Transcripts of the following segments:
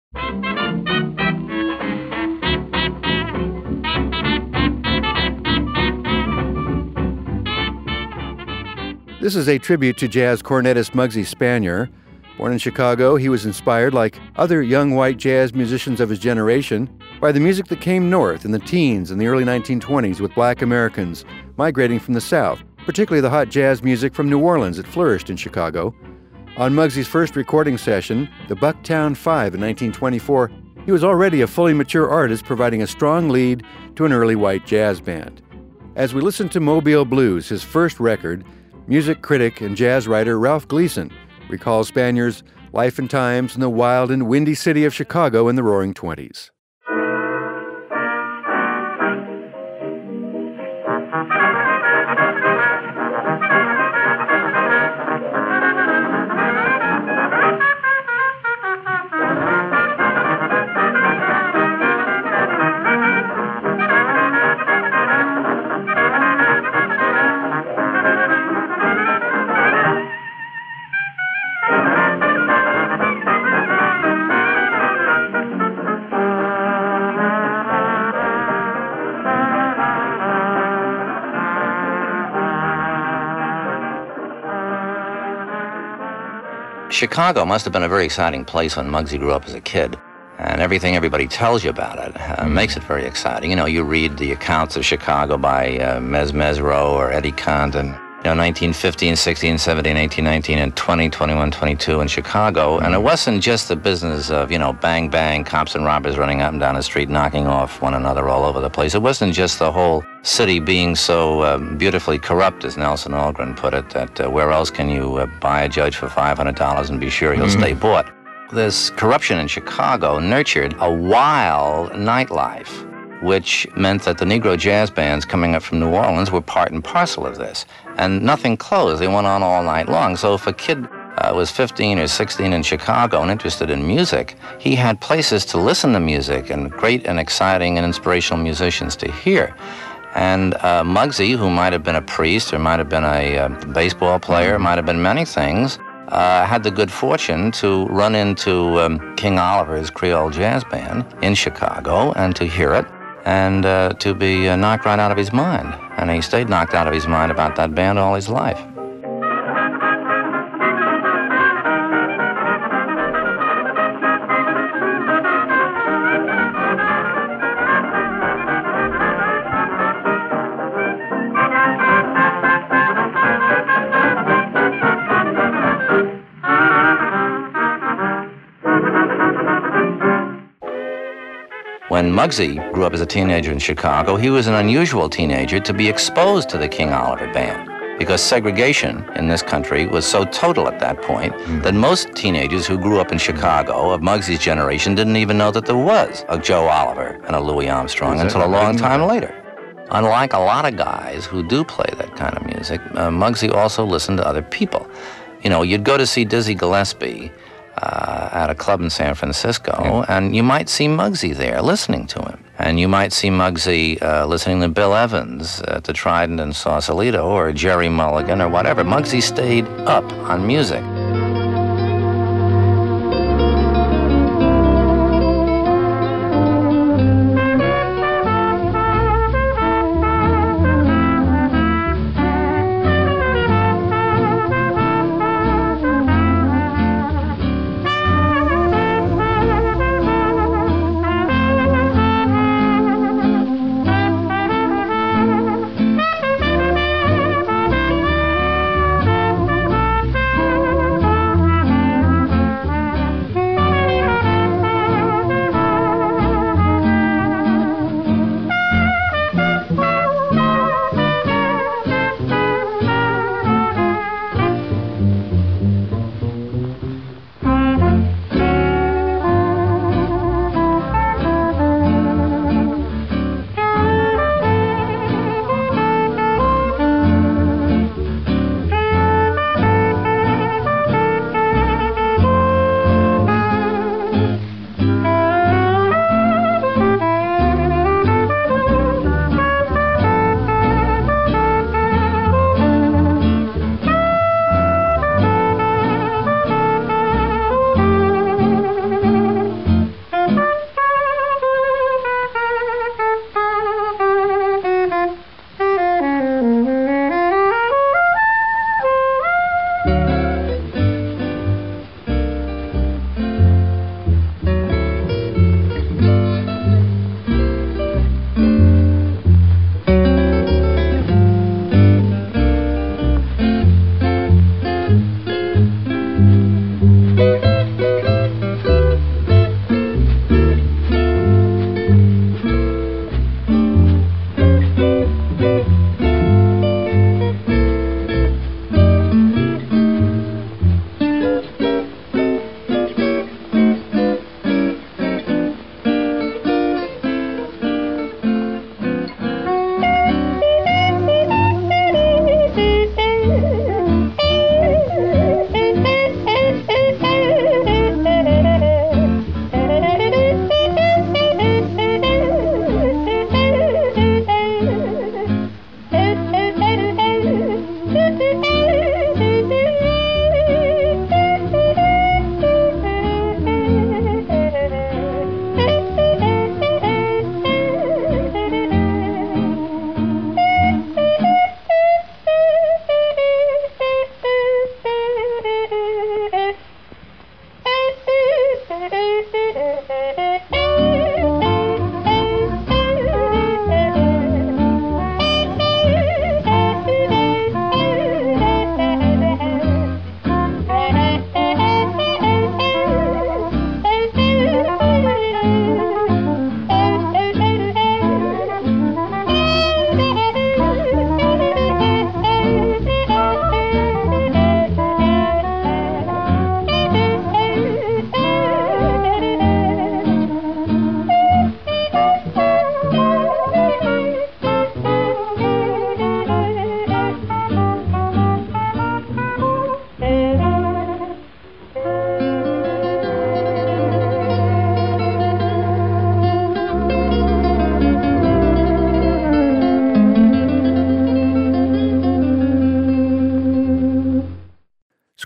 This is a tribute to jazz cornetist Muggsy Spanier. Born in Chicago, he was inspired, like other young white jazz musicians of his generation, by the music that came north in the teens and the early 1920s with black Americans migrating from the South, particularly the hot jazz music from New Orleans that flourished in Chicago. On Muggsy's first recording session, the Bucktown Five in 1924, he was already a fully mature artist providing a strong lead to an early white jazz band. As we listen to Mobile Blues, his first record, music critic and jazz writer Ralph Gleason recalls Spanier's life and times in the wild and windy city of Chicago in the Roaring '20s. Chicago must have been a very exciting place when Muggsy grew up as a kid. And everything everybody tells you about it makes it very exciting. You know, you read the accounts of Chicago by Mez Mesro or Eddie Condon. 1915, 16, 17, 18, 19, and 20, 21, 22 in Chicago. And it wasn't just the business of, bang, bang, cops and robbers running up and down the street, knocking off one another all over the place. It wasn't just the whole city being so beautifully corrupt, as Nelson Algren put it, that where else can you buy a judge for $500 and be sure he'll stay bought? This corruption in Chicago nurtured a wild nightlife, which meant that the Negro jazz bands coming up from New Orleans were part and parcel of this. And nothing closed. They went on all night long. So if a kid was 15 or 16 in Chicago and interested in music, he had places to listen to music and great and exciting and inspirational musicians to hear. And Muggsy, who might have been a priest or might have been a baseball player, might have been many things, had the good fortune to run into King Oliver's Creole Jazz Band in Chicago and to hear it, and to be knocked right out of his mind. And he stayed knocked out of his mind about that band all his life. When Muggsy grew up as a teenager in Chicago, he was an unusual teenager to be exposed to the King Oliver Band, because segregation in this country was so total at that point that most teenagers who grew up in Chicago of Muggsy's generation didn't even know that there was a Joe Oliver and a Louis Armstrong until a long time later. Unlike a lot of guys who do play that kind of music, Muggsy also listened to other people. You'd go to see Dizzy Gillespie at a club in San Francisco, and you might see Muggsy there listening to him. And you might see Muggsy listening to Bill Evans at the Trident in Sausalito, or Jerry Mulligan, or whatever. Muggsy stayed up on music.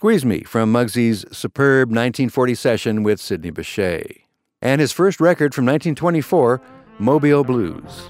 Squeeze Me from Mugsy's superb 1940 session with Sidney Bechet. And his first record from 1924, Mobile Blues.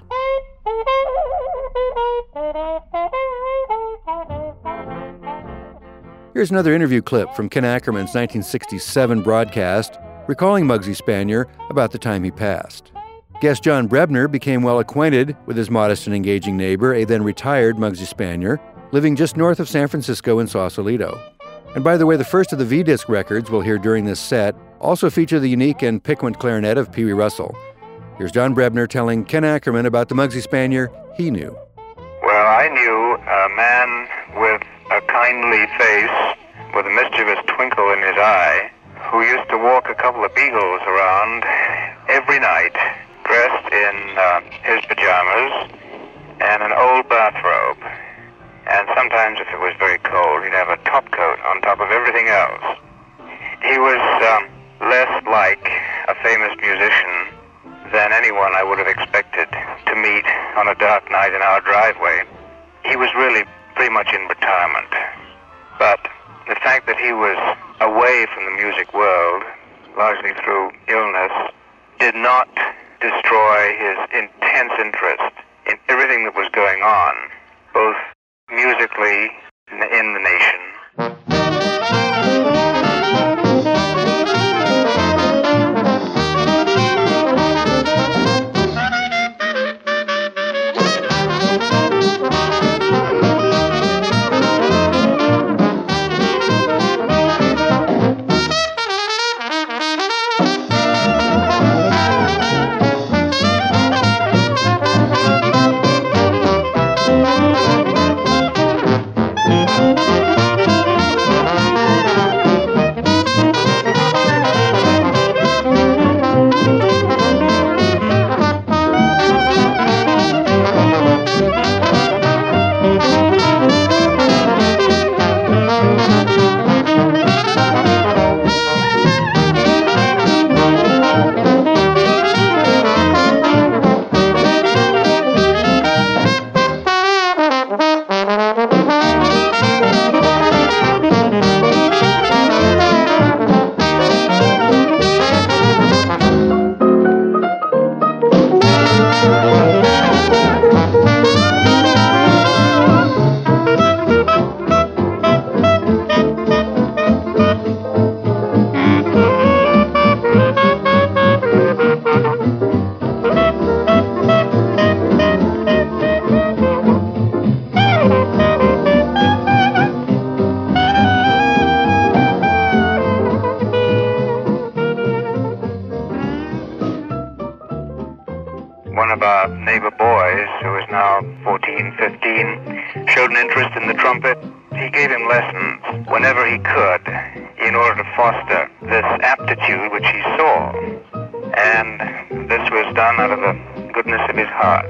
Here's another interview clip from Ken Ackerman's 1967 broadcast, recalling Mugsy Spanier about the time he passed. Guest John Brebner became well acquainted with his modest and engaging neighbor, a then-retired Mugsy Spanier, living just north of San Francisco in Sausalito. And by the way, the first of the V-disc records we'll hear during this set also feature the unique and piquant clarinet of Pee Wee Russell. Here's John Brebner telling Ken Ackerman about the Mugsy Spanier he knew. Well, I knew a man with a kindly face, with a mischievous twinkle in his eye, who used to walk a couple of beagles around every night, dressed in his pajamas and an old bathrobe. And sometimes, if it was very cold, he'd have a top coat on top of everything else. He was less like a famous musician than anyone I would have expected to meet on a dark night in our driveway. He was really pretty much in retirement. But the fact that he was away from the music world, largely through illness, did not destroy his intense interest in everything that was going on, both musically in the nation. One of our neighbor boys, who is now 14, 15, showed an interest in the trumpet. He gave him lessons whenever he could in order to foster this aptitude which he saw. And this was done out of the goodness of his heart.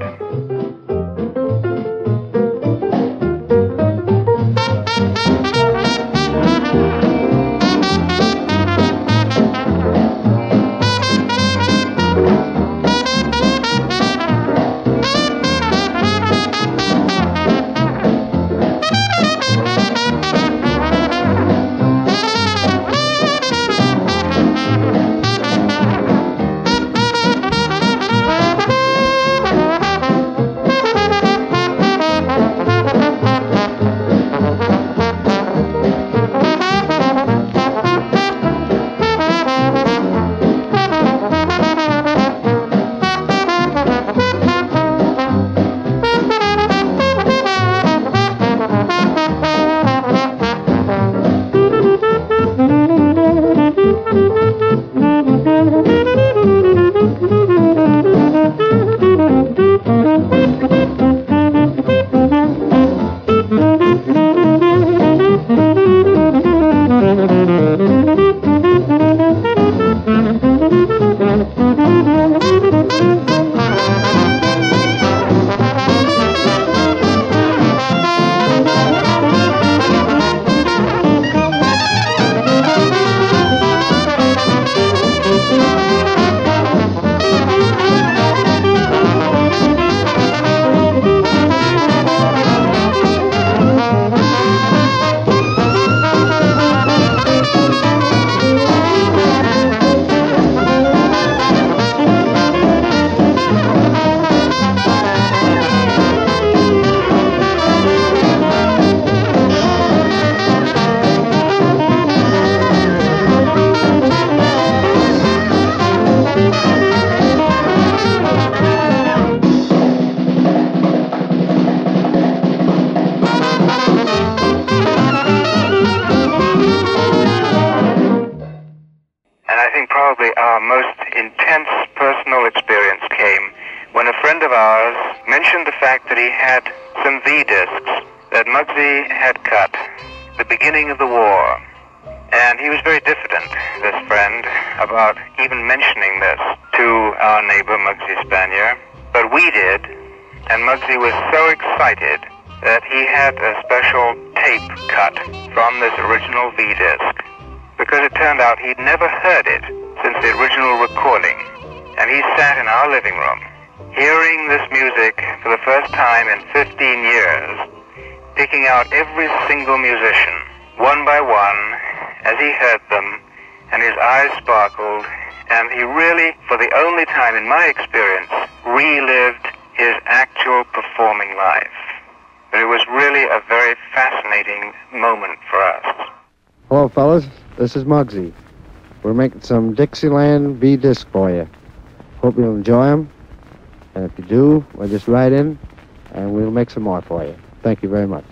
our most intense personal experience came when a friend of ours mentioned the fact that he had some V-discs that Muggsy had cut at the beginning of the war. And he was very diffident, this friend, about even mentioning this to our neighbor, Muggsy Spanier. But we did, and Muggsy was so excited that he had a special tape cut from this original V-disc, because it turned out he'd never heard it since the original recording. And he sat in our living room, hearing this music for the first time in 15 years, picking out every single musician, one by one, as he heard them, and his eyes sparkled, and he really, for the only time in my experience, relived his actual performing life. But it was really a very fascinating moment for us. Hello, fellas. This is Muggsy. We're making some Dixieland V-disc for you. Hope you'll enjoy them. And if you do, well, just write in, and we'll make some more for you. Thank you very much.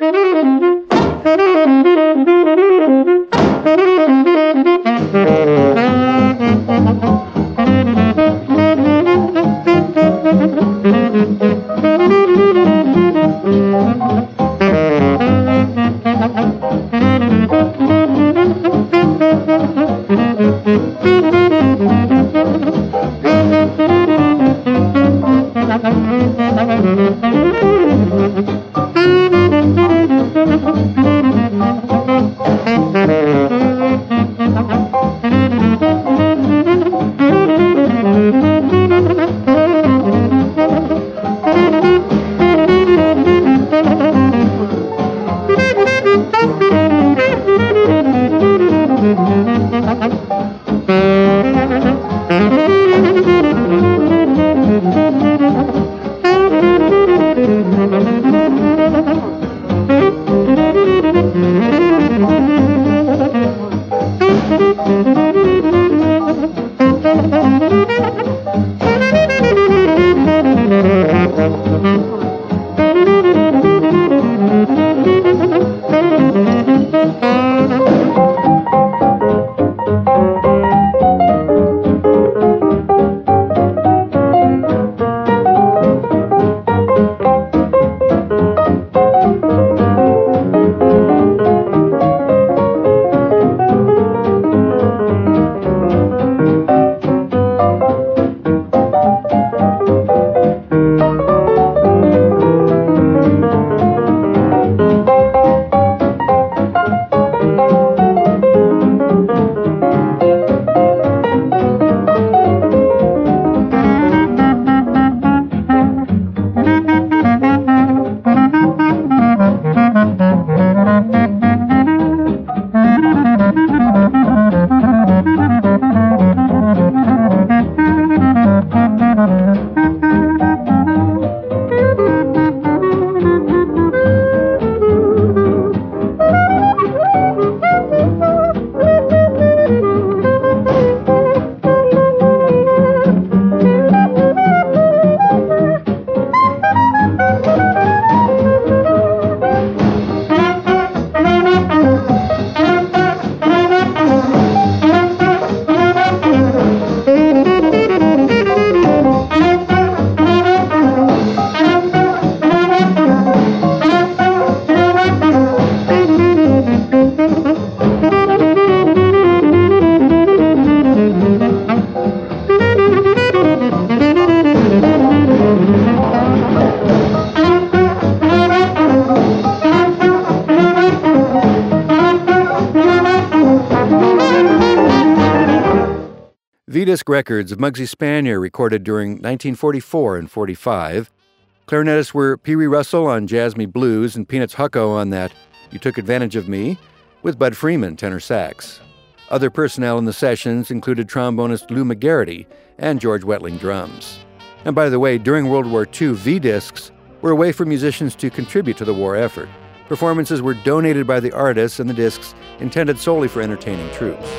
V-disc records of Muggsy Spanier recorded during 1944 and 45. Clarinetists were Pee Wee Russell on Jazz Me Blues and Peanuts Hucko on that You Took Advantage of Me, with Bud Freeman, tenor sax. Other personnel in the sessions included trombonist Lou McGarity and George Wetling drums. And by the way, during World War II, V-discs were a way for musicians to contribute to the war effort. Performances were donated by the artists and the discs intended solely for entertaining troops.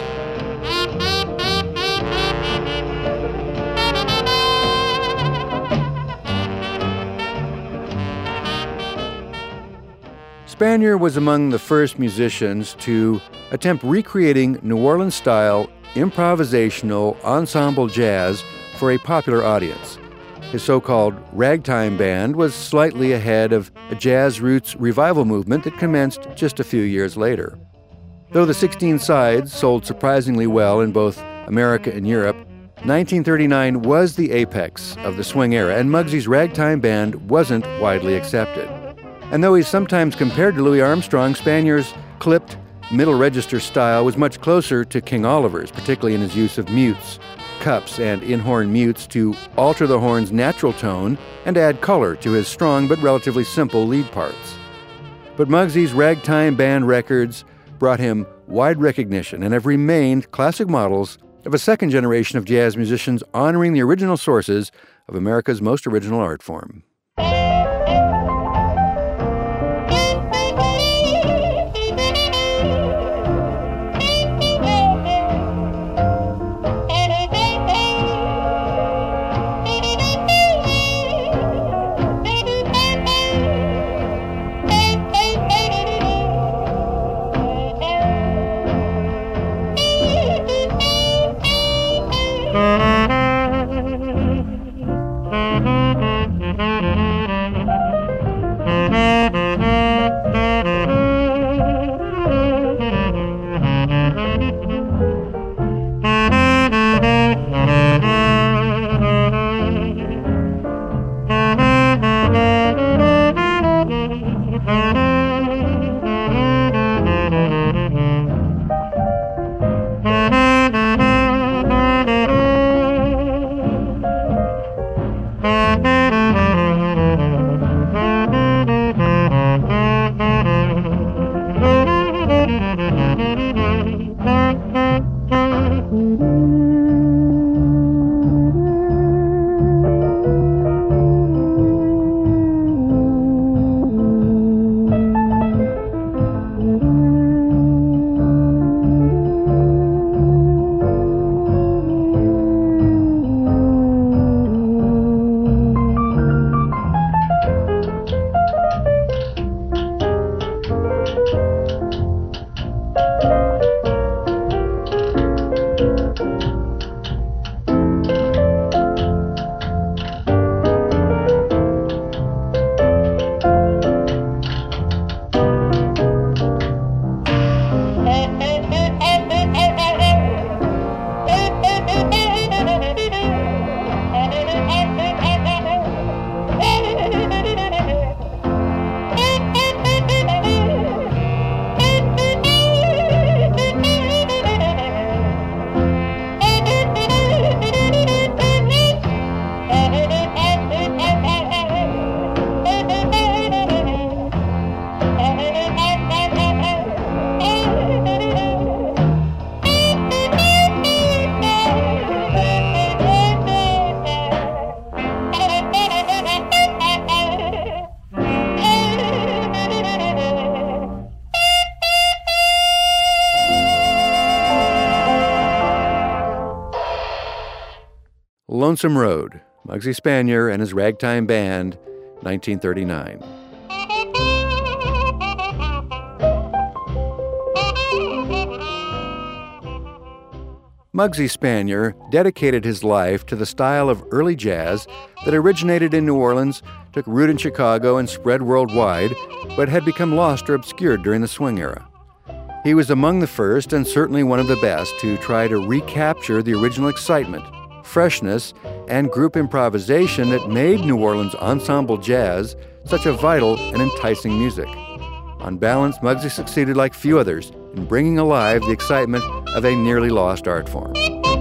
Spanier was among the first musicians to attempt recreating New Orleans-style improvisational ensemble jazz for a popular audience. His so-called ragtime band was slightly ahead of a jazz roots revival movement that commenced just a few years later. Though the 16 sides sold surprisingly well in both America and Europe, 1939 was the apex of the swing era, and Mugsy's ragtime band wasn't widely accepted. And though he's sometimes compared to Louis Armstrong, Spanier's clipped, middle register style was much closer to King Oliver's, particularly in his use of mutes, cups, and in-horn mutes to alter the horn's natural tone and add color to his strong but relatively simple lead parts. But Mugsy's ragtime band records brought him wide recognition and have remained classic models of a second generation of jazz musicians honoring the original sources of America's most original art form. Lonesome Road, Mugsy Spanier and his Ragtime Band, 1939. Mugsy Spanier dedicated his life to the style of early jazz that originated in New Orleans, took root in Chicago, and spread worldwide, but had become lost or obscured during the swing era. He was among the first, and certainly one of the best, to try to recapture the original excitement, freshness, and group improvisation that made New Orleans ensemble jazz such a vital and enticing music. On balance, Mugsy succeeded like few others in bringing alive the excitement of a nearly lost art form.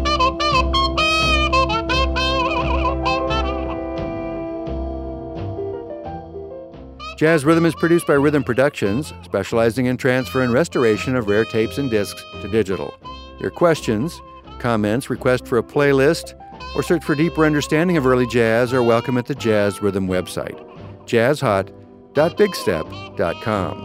Jazz Rhythm is produced by Rhythm Productions, specializing in transfer and restoration of rare tapes and discs to digital. Your questions, comments, request for a playlist, or search for deeper understanding of early jazz are welcome at the Jazz Rhythm website, jazzhot.bigstep.com.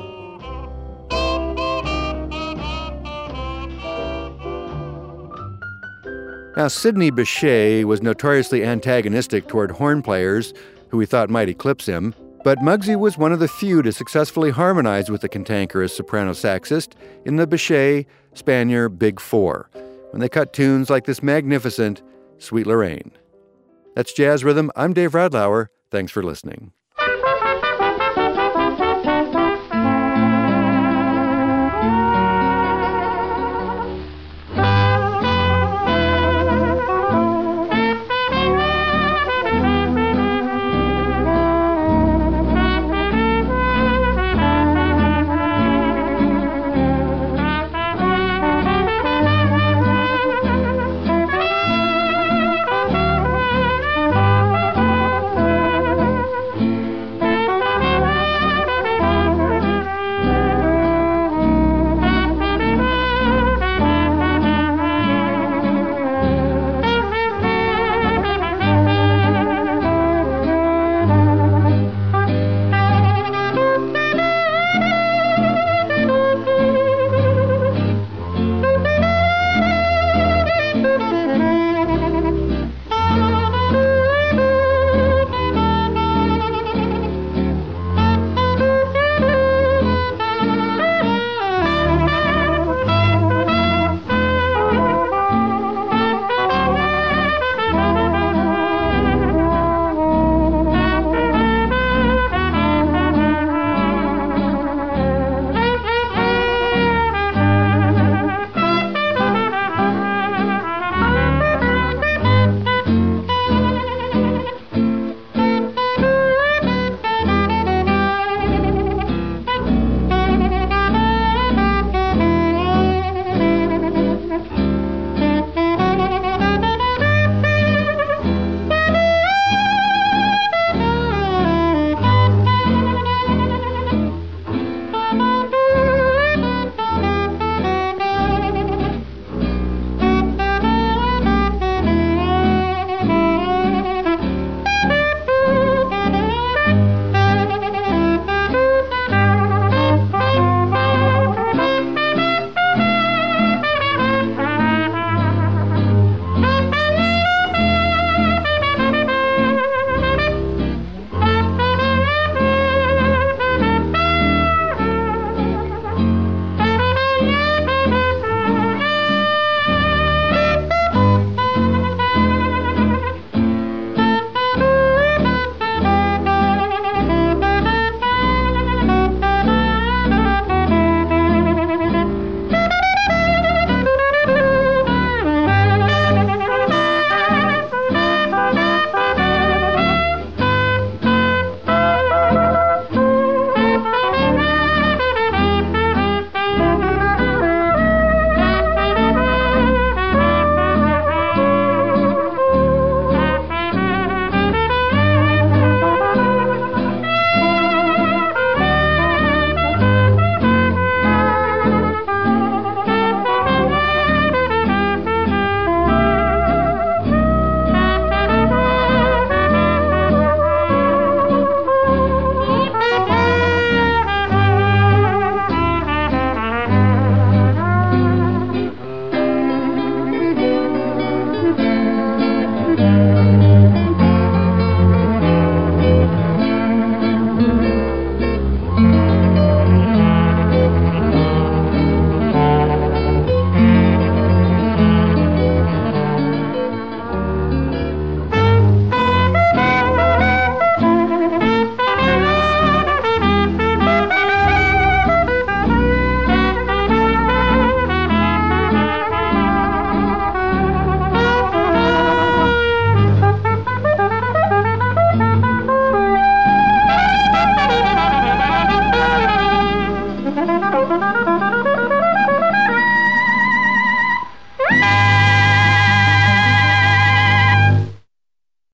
Now, Sidney Bechet was notoriously antagonistic toward horn players who he thought might eclipse him, but Mugsy was one of the few to successfully harmonize with the cantankerous soprano saxist in the Bechet-Spanier Big Four, when they cut tunes like this magnificent Sweet Lorraine. That's Jazz Rhythm. I'm Dave Radlauer. Thanks for listening.